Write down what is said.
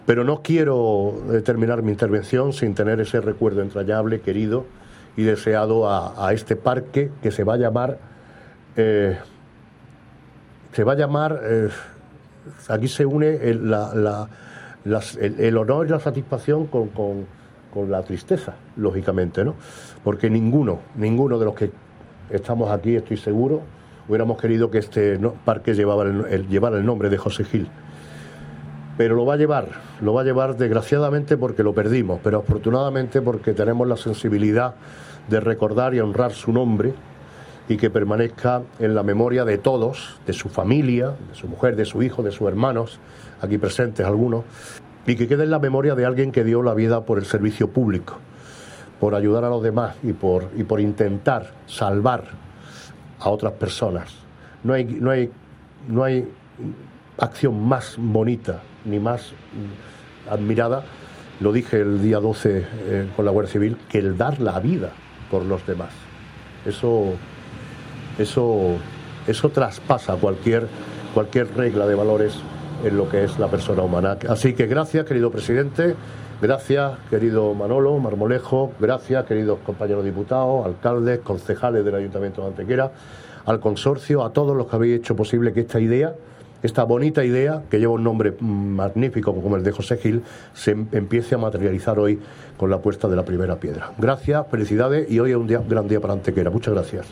Pero no quiero terminar mi intervención sin tener ese recuerdo entrañable, querido y deseado a este parque que se va a llamar... aquí se une el honor y la satisfacción con la tristeza, lógicamente, ¿no? Porque ninguno de los que estamos aquí, estoy seguro, hubiéramos querido que este parque llevara el nombre de José Gil. Pero lo va a llevar desgraciadamente porque lo perdimos, pero afortunadamente porque tenemos la sensibilidad de recordar y honrar su nombre y que permanezca en la memoria de todos, de su familia, de su mujer, de su hijo, de sus hermanos, aquí presentes algunos, y que quede en la memoria de alguien que dio la vida por el servicio público, por ayudar a los demás y por intentar salvar a otras personas. No hay acción más bonita ni más admirada, lo dije el día 12 con la Guardia Civil, que el dar la vida por los demás. Eso traspasa cualquier regla de valores en lo que es la persona humana. Así que gracias, querido presidente, gracias, querido Manolo Marmolejo, gracias, queridos compañeros diputados, alcaldes, concejales del Ayuntamiento de Antequera, al consorcio, a todos los que habéis hecho posible que esta bonita idea, que lleva un nombre magnífico como el de José Gil, se empiece a materializar hoy con la puesta de la primera piedra. Gracias, felicidades, y hoy es un gran día para Antequera. Muchas gracias.